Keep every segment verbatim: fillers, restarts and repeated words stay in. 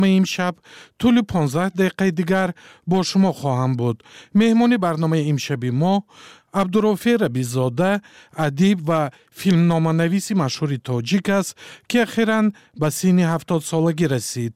امشب طول پانزده دقیقه دیگر با شما خواهم بود. مهمان برنامه امشبی ما عبدالرافع ربیع‌زاده، ادیب و فیلمنامه‌نویس مشهور تاجیک است که اخیراً به سن هفتاد سالگی رسید.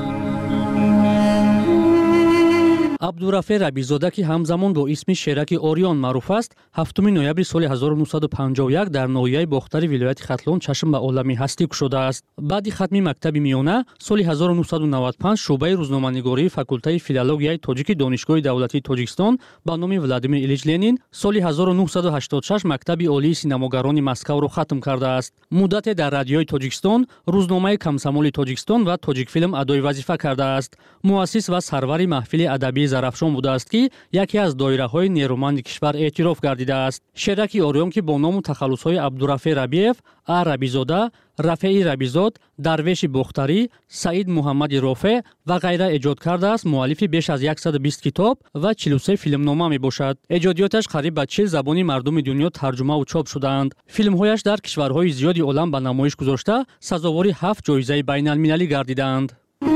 عبدالرافع ربیع‌زاده که همزمان با اسم شیرک اوریون معروف است، هفتم نوامبر سال هزار و نهصد و پنجاه و یک در ناحیه باختر ولایت ختلون چشم به عالمی هستی گشوده است. بعد ختم مکتب میانه سال هزار و نهصد و نود و پنج شعبه روزنامه‌نگاری فاکولته فیلولوژیای تاجیک دانشگاه دولتی تاجیکستان با نام ولادیمیر ایلیچ لنین سال هزار و نهصد و هشتاد و شش مکتب عالی سینماگران مسکو را ختم کرده است. مدت در رادیوی تاجیکستان، روزنامه کمسمول تاجیکستان و تاجیک فیلم ادای وظیفه کرده است. مؤسس و سرور محفل ادبی زرافشان بوده است که یکی از دایره‌های نیرومند کشور اعتراف گردیده است. شیرک اوریون که با نام و تخلص‌های عبدالرافع ربیع‌ف، ا ربیع‌زاده، رفیع ربیع‌زاد، درویش بختری، سعید محمد رافع و غیره ایجاد کرده است. مؤلف بیش از صد و بیست کتاب و چهل و سه فیلمنامه میباشد. ایجادیاتش قریب به چهل زبان مردم دنیا ترجمه و چاپ شده‌اند. فیلم‌هایش در کشورهای زیادی عالم به نمایش گذاشته، سزاوار هفت جایزه بین‌المللی گردیده‌اند.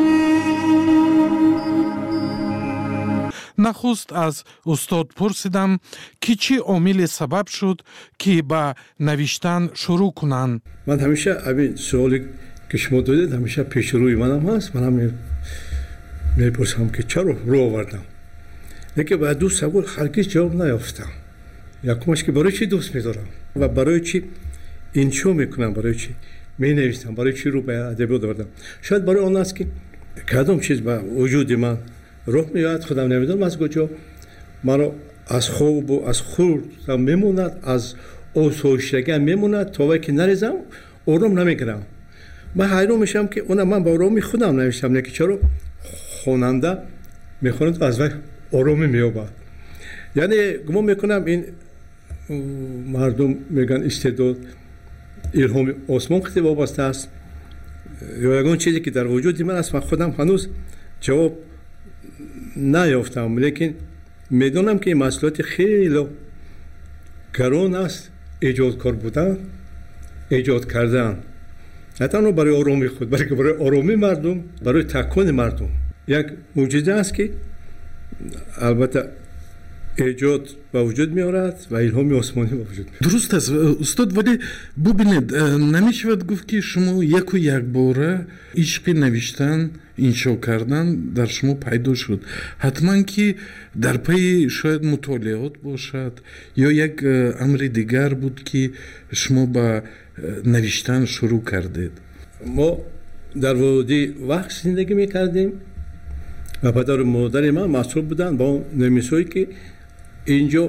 نخست از استاد پرسیدم که چی عامل سبب شد که با نوشتن شروع کنند. من همیشه این سوالی که شما دادید همیشه پیش روی منم هست. منم میپرسم که چرا رو آوردم، لیکن به دو سوال هرگز جواب نیافتم. یکمش که برای چی دوست میدارم و برای چی انشا میکنم، برای چی می نویسم، برای چی رو به ادبیات آوردم. شاید برای آن است که کدام چیز به وجود من روح میاد، خودم نمیدونم از کجا مرا از خواب و از خورد میموند، از آسایشگی میموند تا وقتی که نریزم آرام نمیگیرم. من حیران میشم که اون من با آرامی خودم نوشتم، نه که چرا خواننده میخواند از وقت آرامی مییابد. یعنی گمان میکنم این مردم میگن استعداد الهام آسمان خیلی وابسته است یا یگان چیزی که در وجود من است. من خودم هنوز جواب نیافتم، لیکن میدونم که این مسئولیت خیلی گران است. ایجاد کار بودن، ایجاد کردن، نه تنها برای آرامی خود بلکه برای آرامی مردم، برای تکان مردم یک معجزه است که البته ایجاد به وجود میارد و الهام آسمانی به وجود میارد. درست است استاد، ولی ببینید نمیشود گفت که شما یک و یک باره عشق نوشتن، انشا کردن در شما پیدا شد. حتما که در پی شاید مطالعات باشد یا یک امر دیگر بود که شما با نوشتن شروع کردید. ما در وادی وقت زندگی میکردیم و پدر و مادر من مسئول بودن با نویسایی که اینجا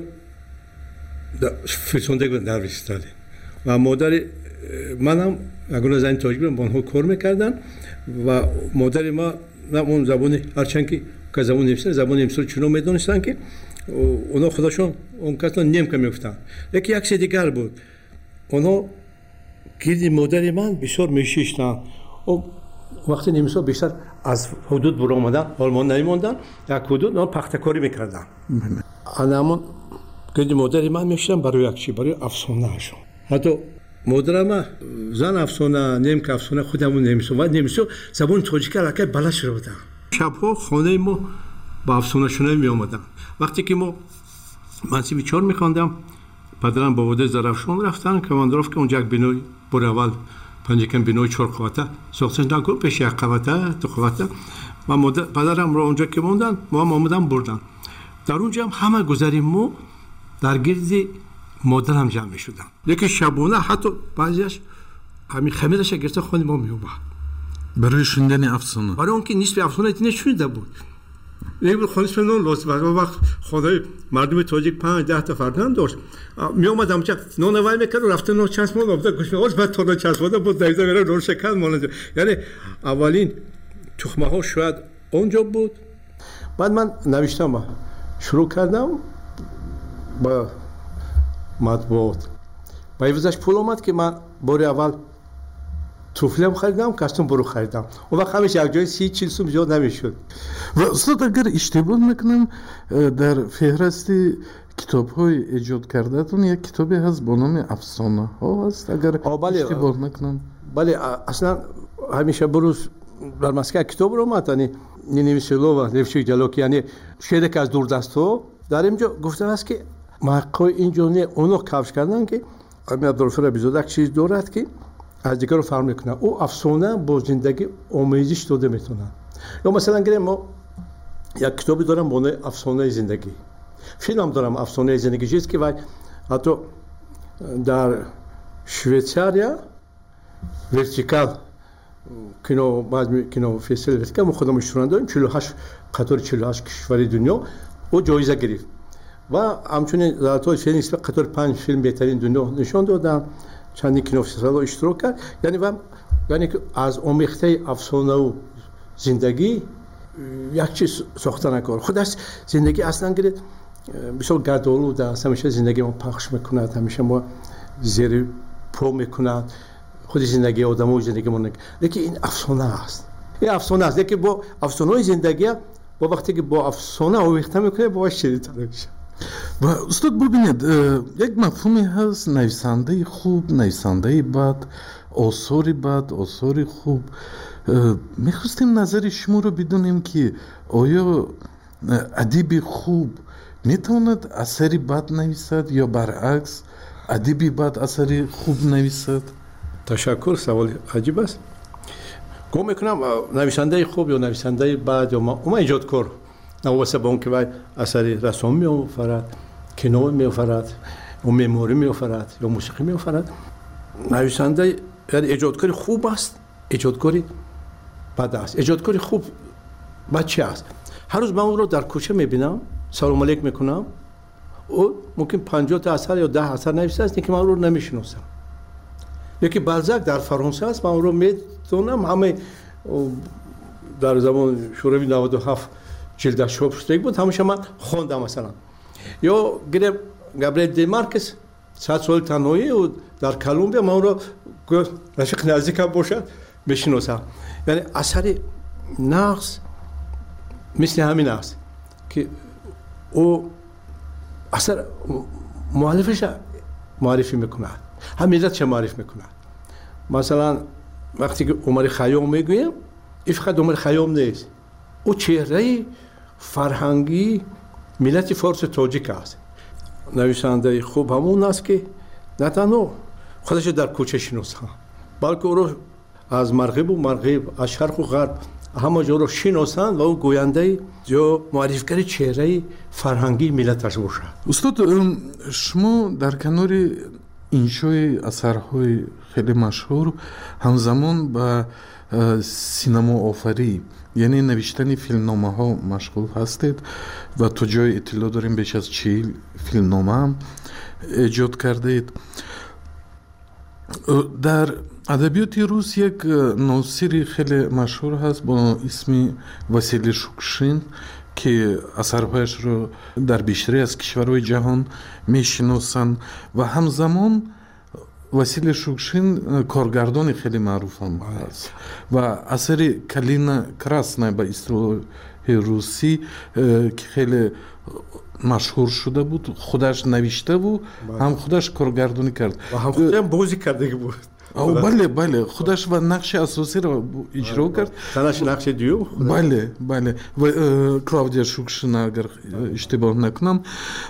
فرستنده بودن در استرالیا و مادر منم اگر زن تاجیک با آنها کار میکردن و مادر ما نه اون زبان هرچند که که زبان نمی‌شناسن، زبان نمی‌شناسن چون میدونستن که اونا خودشون اون کسا نیم که میگفتن. یکی یک چیز دیگر بود، اونا گیرد مادر من بسیار میشیشتن و وقتی نمی‌شد بیشتر از حدود برو آمدن آلمان نمی‌موندن، یک حدود اونا پختکاری میکردن. اما گیرد مادر من میشیشتن برای یک چی، برای افسانه هاشون. حتی مادرم زن افسانه، نیم که افسانه خودمون نمی‌شد و نمی‌شد زبان تاجیکی را که بلد شده بودن. شب‌ها خانه ما با افسانه شونه می آمدن. وقتی که ما منصب چهار می‌خواندم، پدرم با وده زرافشان رفتن که من درست که اونجا یک بینوی بر اول پنجکن بینوی چهار قوته ساختن نکن پیش یک قوته دو قوته و مادر پدرم رو اونجا که موندن ما هم آمدن بردن. در اونجا هم همه گذریم ما در گرد مادرم جمع می‌شدن. یکی شبانه حتی بعضیش همین خمیرش گرفته خونه ما می اومد برای شنیدن افسانه، برای اون که نصف افسانه اینا شنیده بود. یک خانش فنون لازم بود. وقت خدای مردم تاجیک پنج ده تا فرزند داشت. می اومدم چه نون وای میکرد و رفته نون چسب مون آورد گوش می‌آورد بعد تا نون چسب بود دایزه میره نون شکل مون. یعنی اولین تخمه ها شاید اونجا بود. بعد من نوشتم شروع کردم با مطبوعات. با ایوزش پول اومد که من بار اول توفلم خریدم، کاستوم برو خریدم. اون وقت همیشه یک جای سی چیل سوم زیاد نمیشد. و استاد اگر اشتباه نکنم در فهرست کتاب‌های ایجاد کرده‌تون یک کتابی هست با نام افسانه ها هست اگر اشتباه نکنم. بله اصلا همیشه بروز در مسکه کتاب رو ماتنی نینویسلووا لفچی جلوکیانی شعر که از دوردستو در اینجا گفته است که محققای اینجا نه اونو کاوش کردن که امیر عبدالغفور ربیزاده چیز دارد که از دیگر رو فرق میکنه او افسانه با زندگی آمیزش داده میتونه یا مثلا گریم ما یک کتابی دارم با افسانه زندگی فیلم دارم افسانه زندگی چیز که وای حتی در شویتساریا ورتیکال کینو بعد کینو فستیوال ورتیکال ما خودمون اشتراک داریم چهل و هشت قطار چهل و هشت کشور دنیا و جایزه گرفت و همچنین در طول فیلم اسم قطار پنج فیلم بهترین دنیا نشان دادن چندین کینو فستیوال اشتراک کرد یعنی و یعنی که از آمیخته افسانه و زندگی یک چیز ساخته نکار خودش زندگی اصلا گرید بسیار گردآلود است همیشه زندگی ما پخش میکند همیشه ما زیر پا میکند خود زندگی آدم و زندگی ما نگه لیکن این افسانه است این افسانه است لیکن با افسانه زندگی با وقتی که با افسانه آمیخته میکنه باش شدیدتر میشه و استاد ببینید یک مفهومی هست نویسنده خوب نویسنده بد آثاری بد آثاری خوب میخواستیم نظر شما رو بدونیم که آیا ادیب خوب میتواند اثری بد نویسد یا برعکس ادیبی بد اثری خوب نویسد؟ تشکر سوال عجیب است گم میکنم نویسنده خوب یا نویسنده بد یا ما اما ایجادکار نواسه با اون که باید اثری رسام میآفرد کینو میآفرد و معماری میآفرد یا موسیقی میآفرد نویسنده یعنی ایجادکاری خوب است ایجادکاری بد است ایجادکاری خوب بچه است هر روز من اون رو در کوچه میبینم سلام علیک میکنم او ممکن پنجاه تا اثر یا ده اثر نویسته است که من اون رو نمیشناسم یکی بالزاک در فرانسه است من اون رو میدونم همه در زمان شوروی نود و هفت جلدش چاپ شده بود همیشه من خواندم مثلا یا گریم گابریل دی مارکس صد سال تنهایی و در کلمبیا من اون رو رفیق نزدیکم باشد میشناسم یعنی اثر نقص مثل همین است که او اثر مؤلفش معرفی میکنه هم ملت چه معرفی میکنه مثلا وقتی که عمر خیام میگویم این فقط عمر خیام نیست او چهره فرهنگی ملت فارس تاجیک است نویسنده خوب همون است که نه تنها خودش در کوچه شناسه بلکه او رو از مغرب و مغرب از شرق و غرب همه جا رو شناسن و او گوینده یا معرفیگر چهره فرهنگی ملتش باشد استاد شما در کنار انشای اثرهای خیلی مشهور همزمان با سینما آفری یعنی نوشتن فیلمنامه ها مشغول هستید و تو جای اطلاع داریم بیش از چهل فیلمنامه هم ایجاد کردید در ادبیات روس یک ناصری خیلی مشهور هست با اسم واسیلی شوکشین که اثرهایش رو در بیشتری از کشورهای جهان میشناسند و همزمان واسیلی شوکشین کارگردان خیلی معروف هم هست و اثر کلینا کراسنا به اصطلاح روسی که خیلی مشهور شده بود خودش نوشته و هم خودش کارگردانی کرد و هم خودش بازی کرده بود بله بله خودش و نقش اساسی را اجرا کرد تنش نقش دیو بله بله و کلاودیا شوکشین اگر اشتباه نکنم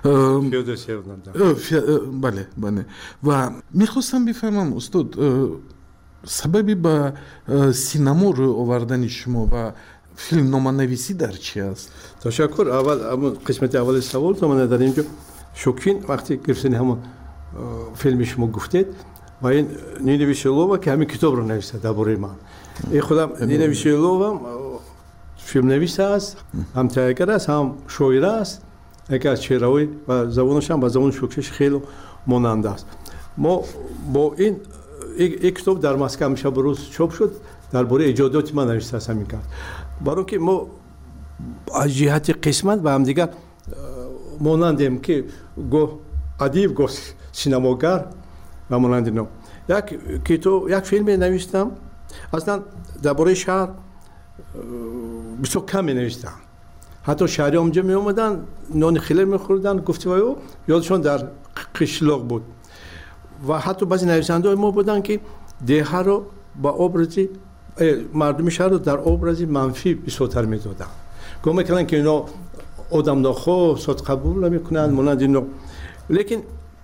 بله بله و میخواستم بفهمم استاد سببی به سینما رو آوردن شما و فیلمنامه نویسی در چی است؟ تشکر اول قسمت اول سوال تو من در اینجا شوکین وقتی گرفتن همون فیلم شما گفتید و این نینا ویسلووا که همین کتاب رو نوشته درباره من این خودم نینا ویسلووا فیلم نویس است هم تهیه‌گر است هم شاعر است یکی از چهره‌های و زبانش هم با زبان شوکش خیلی مانند است ما با این یک کتاب در مسکو میشه بروز چاپ شد درباره ایجادات من نوشته است همین کرد برای که ما از جهت قسمت با هم دیگر مانندیم که گو ادیب گو سینماگر و مانند نو یک کتاب یک فیلم نوشتم اصلا درباره شهر بسیار کم نوشتم حتی شهری اونجا می اومدن نان خیلی میخوردن گفته وایو یادشون در قشلاق بود و حتی بعضی نویسنده ما بودن که دیه رو با ابرزی مردم شهر رو در ابرازی منفی بسیار میدادن. گفت میکنن که اینا آدم ناخو صد قبول نمیکنن مانند اینو. لیکن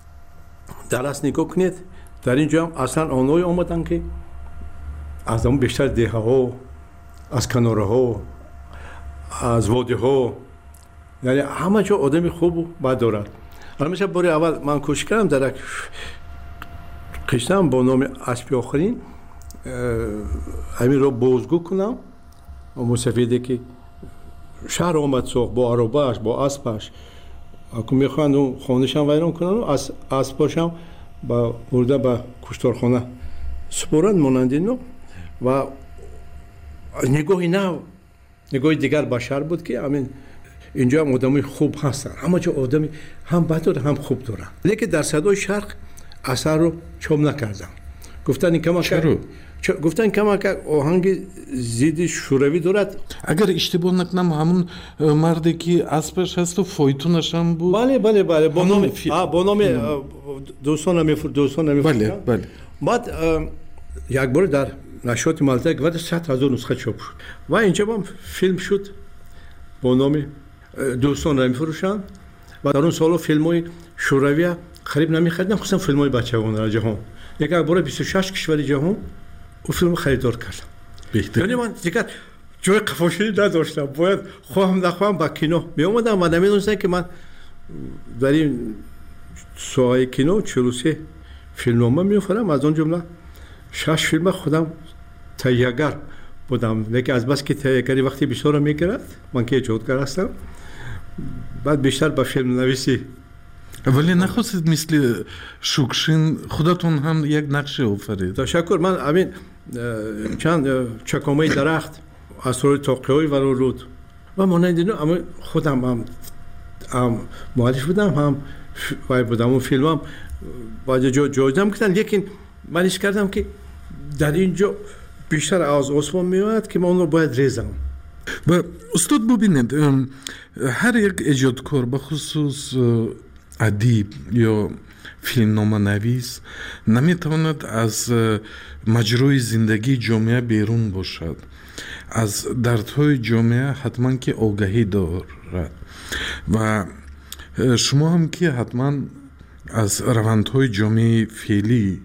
در اصل نگاه کنید در اینجا هم اصلا آنهایی آمدن که از اون بیشتر دیه ها از کناره ها از واده ها یعنی همه جا آدم خوب و بد دارد. الان مثلا باری اول من کوشش کردم در یک قشتم با نام اسبی آخرین همین رو بازگو کنم و مصفیده که شهر آمد سوخ با عرباش با اسبش اکو میخوان اون خانهشم ویران کنن و از اسباشم با برده با کشتارخانه سپرند مانند اینو و نگاهی نه نگاهی دیگر بشر بود که همین اینجا هم آدمی خوب هستن همه جا آدمی هم بد داره هم خوب دارن لیکن در صدای شرق اثر رو چوب نکردن گفتن این کمک گفتن کمک آهنگ زید شوروی دارد. اگر اشتباه نکنم همون مردی که اسبش هست و فایتونش هم بود. بله بله بله با نام با نام دوستان نمیفر دوستان نمیفر. بله بله. بعد یک بار در نشریات مالته گفت صد هزار نسخه چاپ شد و اینجا هم فیلم شد با نام دوستان نمیفروشند و در اون سال‌ها فیلم‌های شوروی خرید نمی‌خریدن خصوصا فیلم‌های بچگانه در جهان. یک بار بیست و شش کشور جهان او فیلم خریدار کردم. بهتر. یعنی من دیگه جای قفاشی نداشتم. باید خواهم نخواهم با کینو می اومدم و نمیدونستم که من در این ساحه کینو چهل و سه فیلمنامه می‌آورم از اون جمله شش فیلم خودم تهیه‌گر بودم. لیکن از بس که تهیه‌گری وقتی بسیار می‌گیرد من که ایجادگر هستم بعد بیشتر به فیلم نویسی ولی نخواستید مثل شوکشین خودتون هم یک نقشه آفرید. تشکر. من همین چند چکامه درخت اسرار تاقی‌های ولو رود و مانند اینو اما خودم هم هم مؤلف بودم هم وای بودم اون فیلم هم باید جا جایزم کردن لیکن من ایش کردم که در اینجا بیشتر از آسمان میاد که من اون رو باید ریزم. و استاد ببینید هر یک ایجادکار بخصوص ادیب یا فیلمنامه نویس نمیتواند از مجرای زندگی جامعه بیرون باشد. از دردهای جامعه حتما که آگاهی دارد و شما هم که حتما از روندهای جامعه فعلی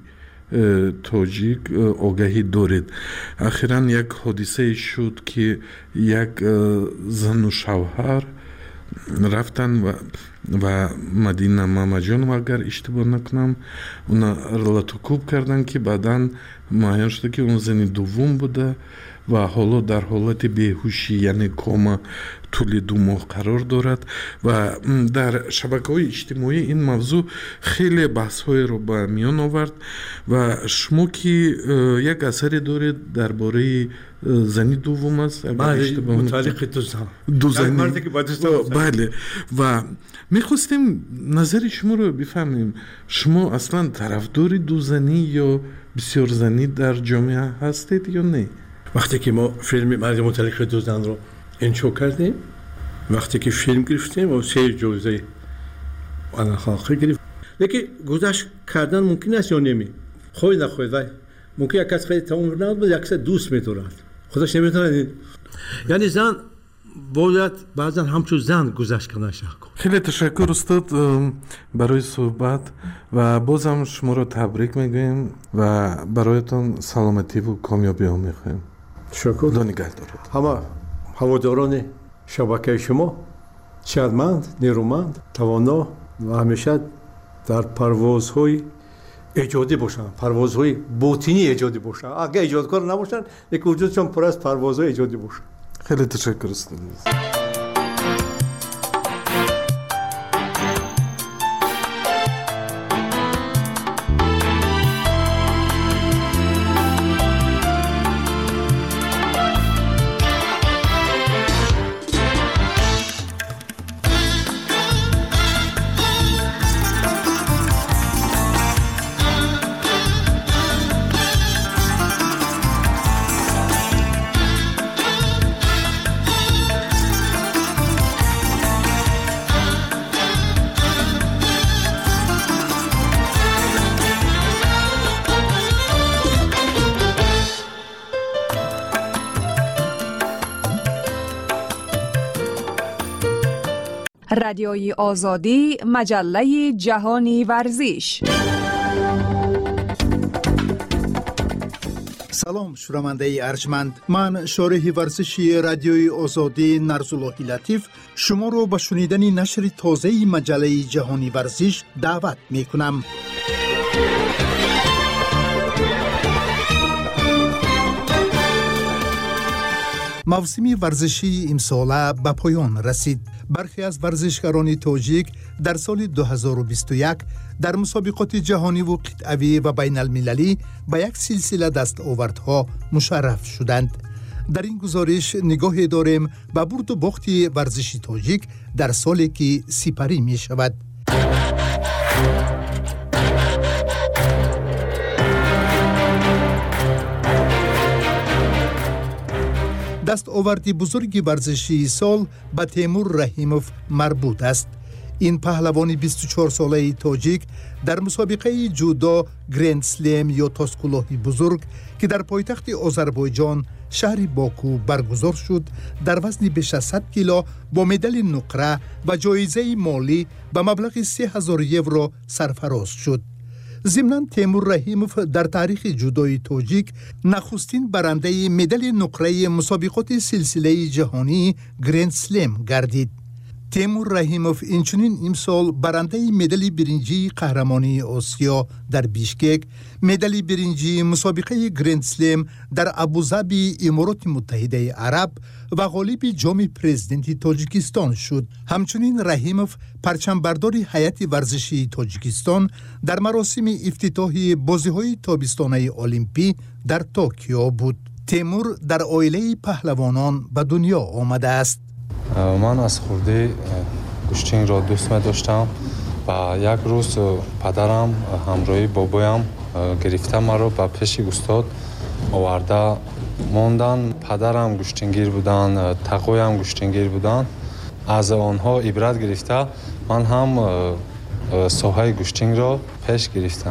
تاجیک آگاهی دارید. اخیراً یک حادثه شد که یک زن و شوهر رفتن و و مدینه مامجان و اگر اشتباه نکنم اونا رلاتوکوب کردن که بعداً معین شده که اون زنی دوم بوده و حالا در حالت بیهوشی یعنی کوما طول دو ماه قرار دارد و در شبکه‌های اجتماعی این موضوع خیلی بحث‌های رو به میان آورد و شما که یک اثری دارید درباره زنی دوم است متعلق دو زن دو زنی بله و میخواستیم نظر شما رو بفهمیم شما اصلا طرفدار دو زنی یا بسیار زنی در جامعه هستید یا نه؟ وقتی که ما فیلم مرد متعلق دو زن رو انشا کردیم وقتی که فیلم گرفتیم و سه جایزه آن خالقی گرفت لیکن گذشت کردن ممکن است یا نمی خواهی نخواهید وای ممکن یک کس خیلی تمام نبود یک کس دوست می‌دارد خودش نمی‌دونه یعنی زن باید بعضا همچون زن گذشت کنه شخص. خیلی تشکر استاد برای صحبت و بازم شما رو تبریک میگویم و برایتان سلامتی و کامیابی ها میخوایم. تشکر. خدا نگهدارت. همه هواداران شبکه شما شادمند، نیرومند، توانا و همیشه در پروازهای ایجادی باشن، پروازهای باطنی ایجادی باشن. اگه ایجادکار نباشن، یک وجودشون پر از پروازهای ایجادی باشن. خیلی تشکر استاد. رادیوی آزادی، مجله جهانی ورزش. سلام شنونده ارجمند، من شارح ورزشی رادیوی آزادی نرزاللهی لطیف شما رو به شنیدن نشر تازه مجله جهانی ورزش دعوت می کنم. موسم ورزشی امساله به پایان رسید. برخی از ورزشکاران تاجیک در سال دو هزار و بیست و یک در مسابقات جهانی و قطعی و بین المللی به یک سلسله دستاوردها مشرف شدند. در این گزارش نگاهی داریم به برد و باخت ورزشی تاجیک در سالی که سپری می شود. دستاوردی بزرگ ورزشی سال به تیمور رحیموف مربوط است. این پهلوان بیست و چهار ساله تاجیک در مسابقه جودو گرند سلم یا تاسکولوهی بزرگ که در پایتخت آذربایجان شهر باکو برگزار شد در وزن بیش از صد کیلو با مدال نقره و جایزه مالی به مبلغ سه هزار یورو سرفراز شد. ضمناً تیمور رحیموف در تاریخ جودوی تاجیک نخستین برنده مدال نقره مسابقات سلسله جهانی گرند سلم گردید. تیمور رحیموف اینچنین امسال برنده مدال برنجی قهرمانی آسیا در بیشکک، مدال برنجی مسابقه گرند سلم در ابوظبی امارات متحده عرب و غالب جام پرزیدنت تاجیکستان شد. همچنین رحیموف پرچم برداری هیئت ورزشی تاجیکستان در مراسم افتتاحی بازی‌های تابستانه المپی در توکیو بود. تیمور در عائله پهلوانان به دنیا آمده است. من از خورده گوشتینگ را دوست می داشتم و یک روز پدرم همراهی بابایم گرفته مرا به پیش استاد آورده موندن. پدرم گوشتینگیر بودن، تقویم گوشتینگیر بودن. از آنها عبرت گرفته من هم ساحه گوشتینگ را پیش گرفتم.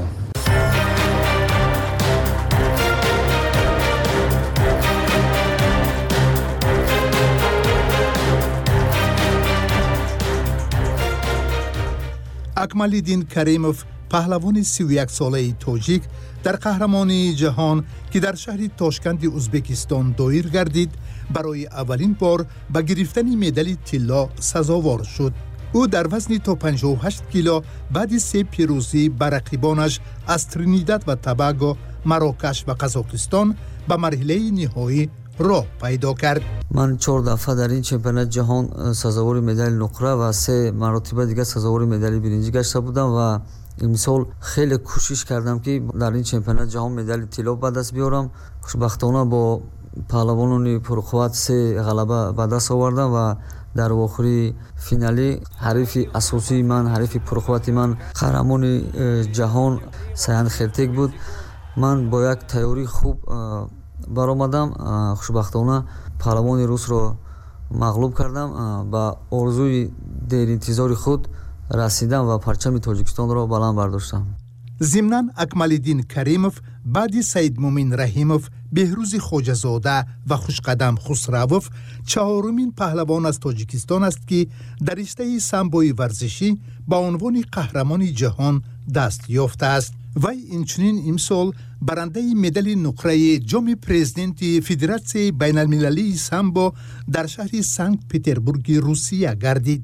اکمالدین کریموف پهلوان سی و یک ساله تاجیک در قهرمانی جهان که در شهر تاشکند ازبکستان دایر گردید برای اولین بار به گرفتن مدال طلا سزاوار شد. او در وزن تا پنجاه و هشت کیلو بعد سه پیروزی بر رقیبانش از ترینیداد و توباگو، مراکش و قزاقستان به مرحله نهایی راه پیدا کرد. من چهار دفعه در این چمپیونات جهان سزاوار مدال نقره و سه مرتبه دیگه سزاوار مدال برنجی گشته بودم و امسال خیلی کوشش کردم که در این چمپیونات جهان مدال طلا به دست بیارم. خوشبختانه با پهلوانان پرقوت سه غلبه به دست آوردم و در آخری فینالی حریف اساسی من، حریف پرقوت من قهرمان جهان سیان خرتک بود. من با یک تیاری خوب برآمدم. خوشبختانه پهلوان روس را مغلوب کردم. با آرزوی دیر انتظار خود رسیدم و پرچم تاجیکستان را بلند برداشتم. ضمناً اکمالدین کریموف بعد سید مومن رحیموف، بهروز خواجه‌زاده و خوشقدم خسروف چهارمین پهلوان از تاجیکستان است که در رشته سامبوی ورزشی با عنوان قهرمان جهان دست یافته است. وی اینچنین امسال برنده مدال نقره جام پرزیدنت فدراسیون بین المللی سامبو در شهر سنت پترزبورگ روسیه گردید.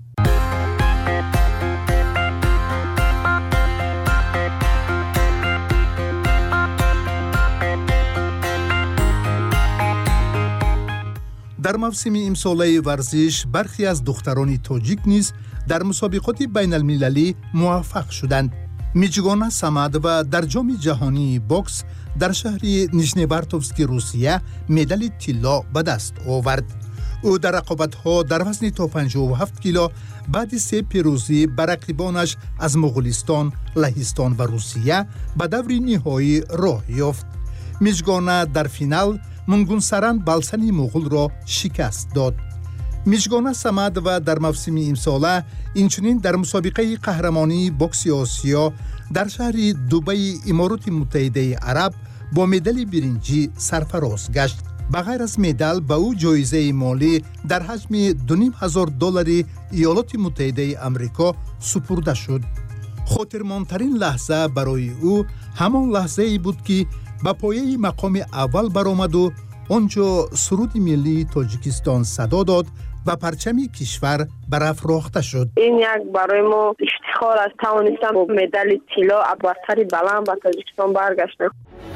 در موسم امساله ورزش برخی از دختران تاجیک نیز در مسابقات بین المللی موفق شدند. میجگانا سمد و در جام جهانی باکس در شهر نیژنیورتوفسک روسیه مدال طلا به دست آورد. او در رقابت‌ها در وزن تا پنجاه و هفت کیلو بعد سه پیروزی بر رقیبانش از مغولستان، لهستان و روسیه به دور نهایی راه یافت. میجگانا در فینال منگونسران بالسن مغول را شکست داد. میجگانا سمد و در موسم امساله اینچنین در مسابقه قهرمانی باکس آسیا در شهر دبی امارات متحده عرب با مدال برنجی سرفراز گشت. بغیر از مدال به او جایزه مالی در حجم دو و نیم هزار دلار ایالات متحده آمریکا سپرده شد. خاطرماندترین لحظه برای او همان لحظه ای بود که به پایه مقام اول برآمد و آنجا سرود ملی تاجیکستان صدا داد و پرچم کشور برافراخته شد. این یک برای ما افتخار است توانستم با مدال طلا ابرتری بلند به تاجیکستان برگشتم.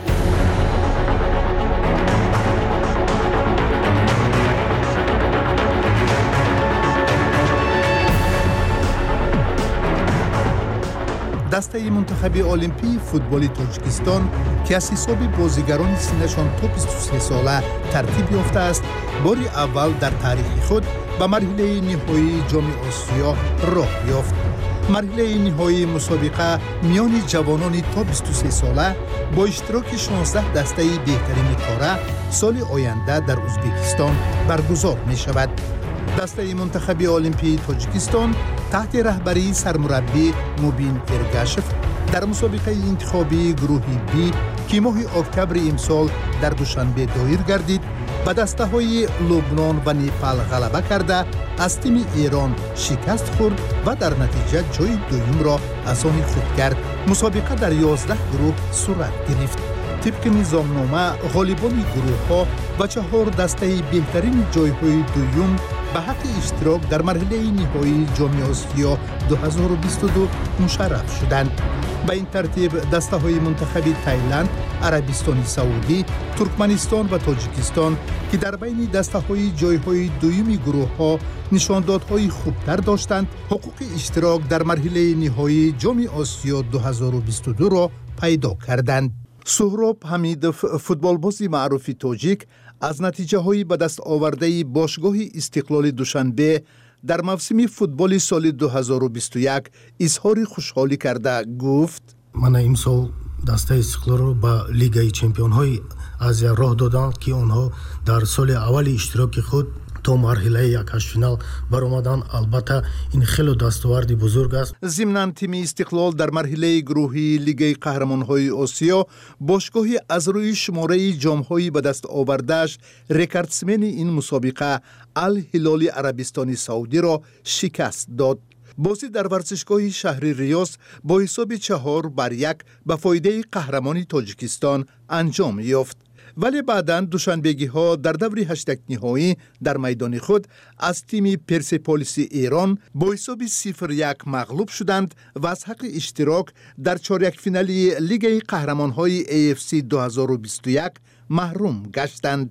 دسته منتخب المپی فوتبال تاجیکستان که از حساب بازیگران سنشان تا بیست و سه ساله ترتیب یافته است، بار اول در تاریخ خود به مرحله نهایی جام آسیا راه یافت. مرحله نهایی مسابقه میان جوانان تا بیست و سه ساله با اشتراک شانزده دسته بهترین قاره سال آینده در ازبکستان برگزار می شود. دسته منتخب المپی تاجیکستان تحت رهبری سرمربی موبین ارگاشف در مسابقه انتخابی گروه بی که ماه اکتبر امسال در دوشنبه دایر گردید به دسته های لبنان و نیپال غلبه کرده از تیم ایران شکست خورد و در نتیجه جای دوم را از آن خود کرد. مسابقه در یازده گروه صورت گرفت. طبق نظامنامه غالبان گروه ها و چهار دسته بهترین جای های دوم به حق اشتراک در مرحله نهایی جام آسیا دو هزار و بیست و دو مشرف شدند. به این ترتیب دسته های منتخب تایلند، عربستان سعودی، ترکمنستان و تاجیکستان که در بین دسته های جای های دوم گروه ها نشاندادهای خوبتر داشتند، حقوق اشتراک در مرحله نهایی جام آسیا دو هزار و بیست و دو را پیدا کردند. سهراب حمیدов فوتبالباز معروف تاجیک از نتیجه های به دست آورده باشگاه استقلال دوشنبه در موسم فوتبال سال دو هزار و بیست و یک اظهار خوشحالی کرده گفت: من امسال دسته استقلال رو به لیگ چمپیون های آسیا راه دادند که آنها در سال اول اشتراک خود تا مرحله یک هشت فینال برآمدند. البته این خیلی دستاورد بزرگ است. ضمناً تیم استقلال در مرحله گروهی لیگ قهرمان‌های آسیا باشگاه از روی شماره جام‌های به دست آورده‌اش رکوردسمن این مسابقه الهلال عربستان سعودی را شکست داد. بازی در ورزشگاه شهر ریاض با حساب چهار بر یک به فایده قهرمان تاجیکستان انجام یافت. ولی بعداً دوشنبگی ها در دور هشتگ نهایی در میدان خود از تیم پرسپولیس ایران با حساب صفر یک مغلوب شدند و از حق اشتراک در چهارده فینالی لیگ قهرمان‌های ای اف سی دو هزار و بیست و یک محروم گشتند.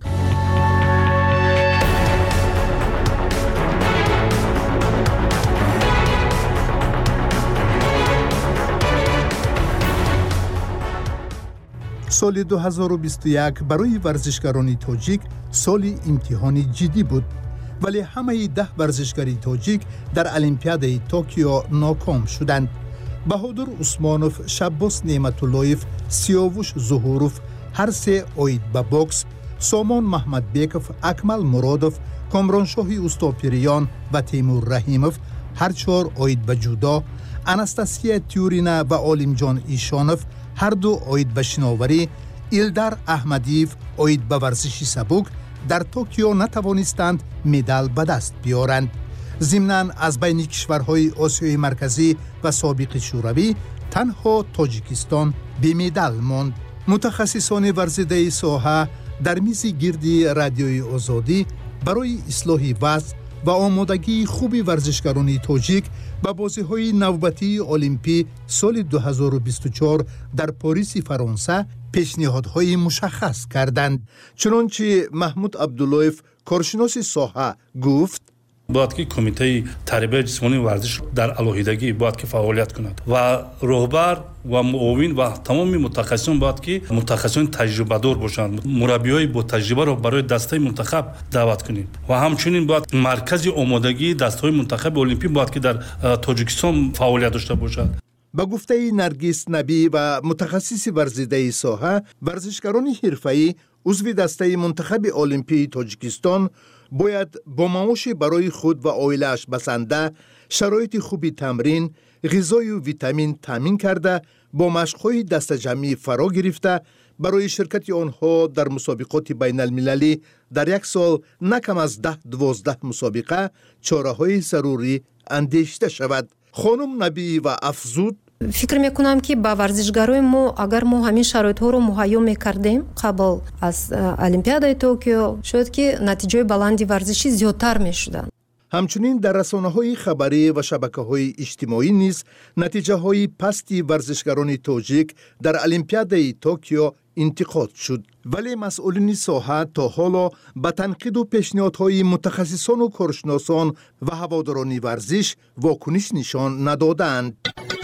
سال دو هزار و بیست و یک برای ورزشکاران تاجیک سال امتحان جدی بود، ولی همه ده ورزشکاری تاجیک در المپیاد توکیو ناکام شدند. بهادر عثمانوف، شباس نعمتاللهیف، سیاوش ظهوروف هر سه اوید به بوکس، سامان محمدبیکوف، اکمل مرادوف، کامرانشاه استاپیریان و تیمور رحیموف هر چهار اوید به جودو، انستاسیا تیورینا و عالمجان ایشانوف هر دو اوید به شناوری، ایلدار احمدیف اوید به ورزش سبک در توکیو نتوانستند مدال به دست بیارند. ضمناً از بین کشورهای آسیای مرکزی و سابق شوروی تنها تاجیکستان بی مدال ماند. متخصصان ورزیده ساحه در میز گردی رادیوی آزادی برای اصلاح وضع و آمادگی خوبی ورزشکاران تاجیک به بازی‌های نوبتی المپی سال دو هزار و بیست و چهار در پاریس فرانسه پیشنهادهای مشخص کردند. چنانچه محمود عبداللهیف کارشناس ساحه گفت: باید که کمیته تربیت جسمانی ورزش در علیحدگی باید که فعالیت کند و رهبر و معاون و تمام متخصصان باید که متخصصان تجربه دار باشند. مربیای با تجربه را برای دسته منتخب دعوت کنیم و همچنین باید مرکز آمادگی دسته منتخب المپی باید که در تاجیکستان فعالیت داشته باشد. با گفته نرگس نبی و متخصص ورزیده ساحه، ورزشکاران حرفه‌ای عضو دسته منتخب المپی تاجیکستان باید با معاش برای خود و عائله‌اش بسنده، شرایط خوبی تمرین، غذای و ویتامین تامین کرده، با مشق‌های دست جمعی فرا گرفته، برای شرکت آنها در مسابقات بین المللی در یک سال نکم از ده دوازده مسابقه چاره‌های ضروری اندیشیده شود. خانم نبی و افزود: فکر میکنم که با ورزشکارای ما اگر ما همین شرایط ها رو مهیا میکردیم قبل از المپیادای توکیو، شاید که نتیجه بلندی ورزشی زیادتر میشدن. همچنین در رسانه‌های خبری و شبکه‌های اجتماعی نیز نتیجه‌های پستی ورزشکاران تاجیک در المپیادای توکیو انتقاد شد، ولی مسئولین ساحه تا حالا به تنقید و پیشنهادهای متخصصان و کارشناسان و هواداران ورزش واکنش نشان ندادند.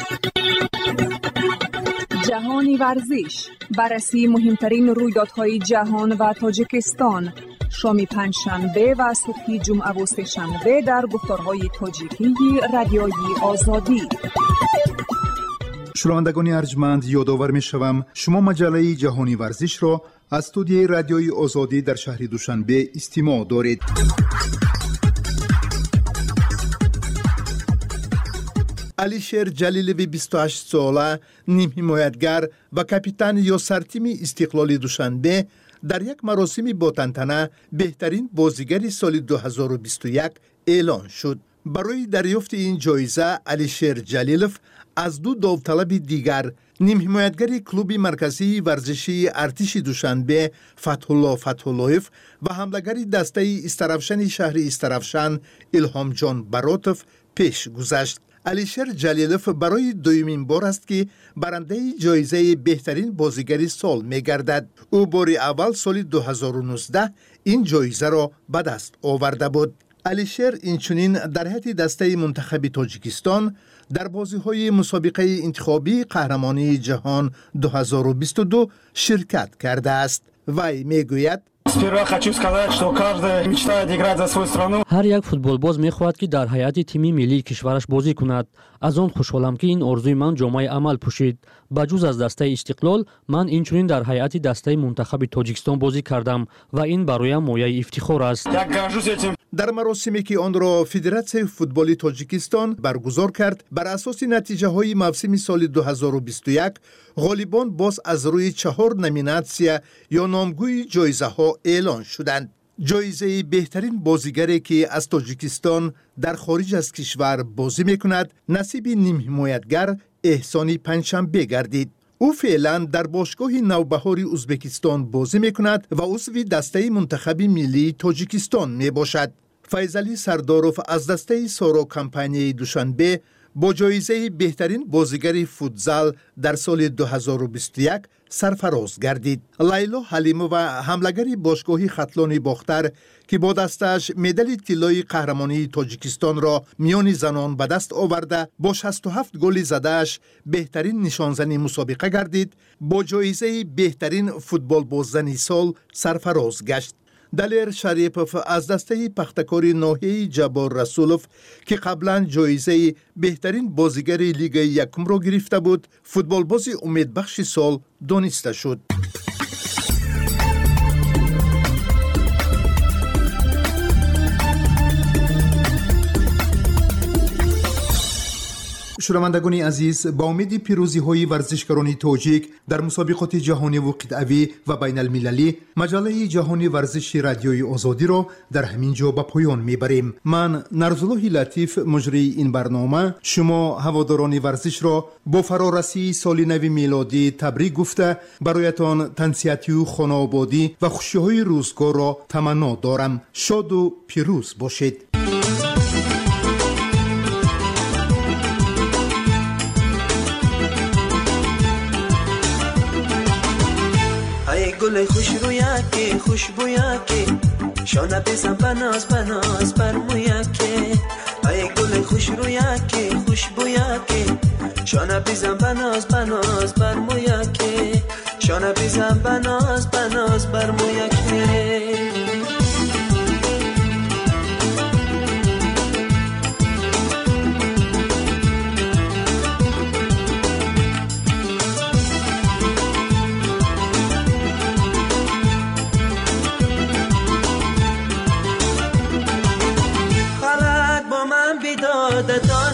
جهانی ورزش، بررسی مهمترین رویدادهای جهان و تاجیکستان، شام پنجشنبه و صبح جمعه و سه‌شنبه در گفتارهای تاجیکی رادیوی آزادی. شنوندگان ارجمند، یادآور می‌شوم شما مجله جهانی ورزش را از استودیوی رادیوی آزادی در شهر دوشنبه استماع دارید. علیشیر جلیلوی بیست و هشت ساله، نیم حمایتگر و کاپیتان یاسر تیم استقلال دوشنبه در یک مراسم با تنتنه بهترین بازیگر سال دو هزار و بیست و یک اعلان شد. برای دریافت این جایزه علیشیر جلیلوف از دو داوطلب دیگر، نیم حمایتگر کلوب مرکزی ورزشی ارتش دوشنبه فتح‌الله فتح‌اللهیف و حمله‌گر دسته استرافشن شهر استرافشن الهام جان براتوف پیش گذشت. علیشیر جلیلوف برای دومین بار است که برنده جایزه بهترین بازیگر سال می‌گردد. او بار اول سال دو هزار و نوزده این جایزه را به دست آورده بود. علیشیر اینچنین در هیئت دسته منتخب تاجیکستان در بازی‌های مسابقه انتخابی قهرمانی جهان دو هزار و بیست و دو شرکت کرده است. وی میگوید: هر یک فوتبالباز میخواهد که در هیئت تیمی ملی کشورش بازی کند. از آن خوشحالم که این آرزوی من جامعه عمل پوشید. بجز از دسته استقلال، من اینچنین در هیئت دسته منتخب تاجیکستان بازی کردم و این برایم مایه افتخار است. در مراسمی که آن را فدراسیون فوتبال تاجیکستان برگزار کرد، بر اساس نتیجه های موسم سال دو هزار و بیست و یک، غالبان باز از روی چهار نامیناسیون یا نامگوی جایزه ها اعلان شدند. جایزه بهترین بازیگری که از تاجیکستان در خارج از کشور بازی میکند نصیب نیم حمایتگر احسانی پنجشنبه گردید. او فعلا در باشگاه نوبهار ازبکستان بازی میکند و عضو دسته منتخب ملی تاجیکستان می باشد. فیضعلی سرداروف از دسته سارا کمپانی دوشنبه با جایزه بهترین بازیگر فوتزال در سال دو هزار و بیست و یک سرفراز گردید. لیلا حلیمو و حمله‌گر باشگاه خطلان باختر که با دستش مدال طلای قهرمانی تاجیکستان را میان زنان به دست آورده، با شصت و هفت گل زدهش بهترین نشانزن مسابقه گردید. با جایزه بهترین فوتبال باززن سال سرفراز گشت. دلیر شریپوف از دسته پختکاری ناحیه جبار رسولوف که قبلا جایزه بهترین بازیگر لیگ یکم را گرفته بود، فوتبال بازی امیدبخش سال دانسته شد. شنوندگان عزیز، با امید پیروزی های ورزشکاران تاجیک در مسابقات جهانی و قطعی و بین المللی، مجله جهانی ورزش رادیوی آزادی را در همین جا به پایان میبریم. من نرزالله لطیف، مجری این برنامه، شما هواداران ورزش را با فرارسی سال نو میلادی تبریک گفته برایتان تنسیتی و خانه آبادی و خوشی های روزگار را تمنا دارم. شاد و پیروز باشید. گل خوش رویکی خوشبویکی شانه بزن بناز بناز بر مویکی ای گل خوش رویکی خوشبویکی شانه بزن بناز بناز بر مویکی شانه بزن بناز بناز بر مویکی the dawn